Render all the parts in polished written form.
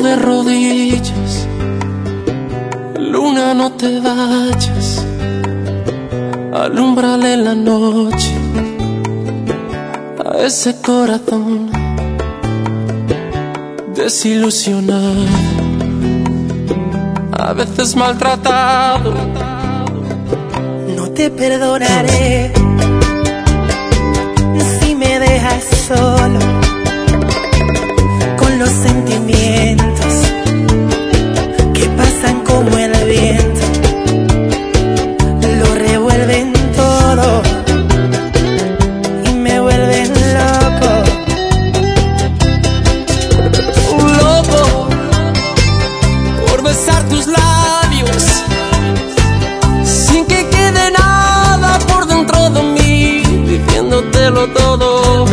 de rodillas, luna, no te vayas, alúmbrale la noche a ese corazón desilusionado, a veces maltratado. No te perdonaré si me dejas solo con los sentimientos que pasan como el viento, lo revuelven todo y me vuelven loco. Loco por besar tus labios sin que quede nada por dentro de mí, diciéndotelo todo.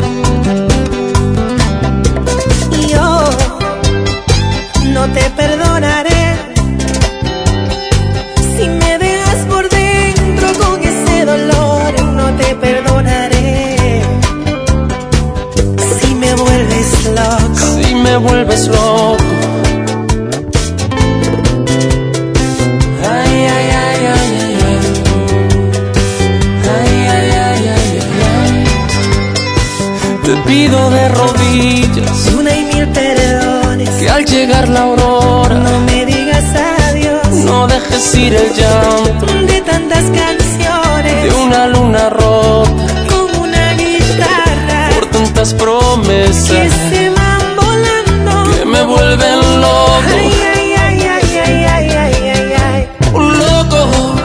No te perdonaré si me dejas por dentro con ese dolor. No te perdonaré si me vuelves loco. Si me vuelves loco. Ay, ay, ay, ay, ay, ay. Ay, ay, ay, ay, ay, ay. Te pido de rodillas Una y mil perdones, que al llegar la aurora no me digas adiós. no dejes ir el llanto De tantas canciones, de una luna rota como una guitarra, por tantas que promesas se van volando, que me vuelven loco. Ay, ay, ay, ay, ay, ay, ay, ay, ay. Loco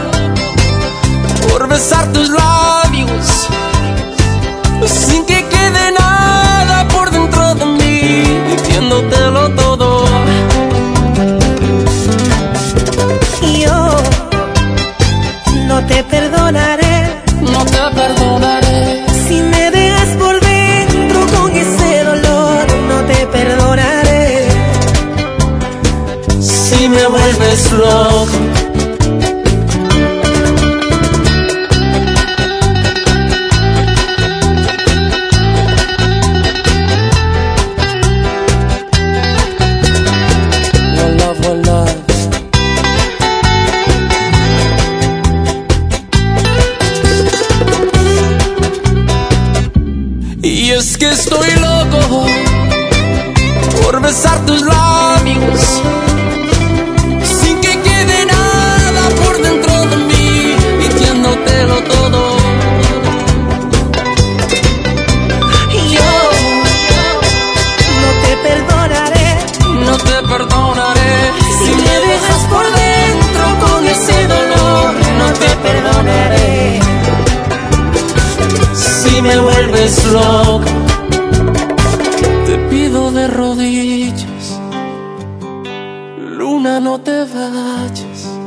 por besar tus labios sin que quede nada por dentro de mí, diciéndotelo todo. Yo no te perdonaré, no te perdonaré si me dejas por dentro con ese dolor. No te perdonaré si me vuelves loco. Y es que estoy loco por besar tus labios sin que quede nada por dentro de mí, diciéndotelo todo. Yo no te perdonaré, no te perdonaré si me dejas por dentro con ese dolor. No te perdonaré si me vuelves loco. Te pido de rodillas, luna, no te vayas,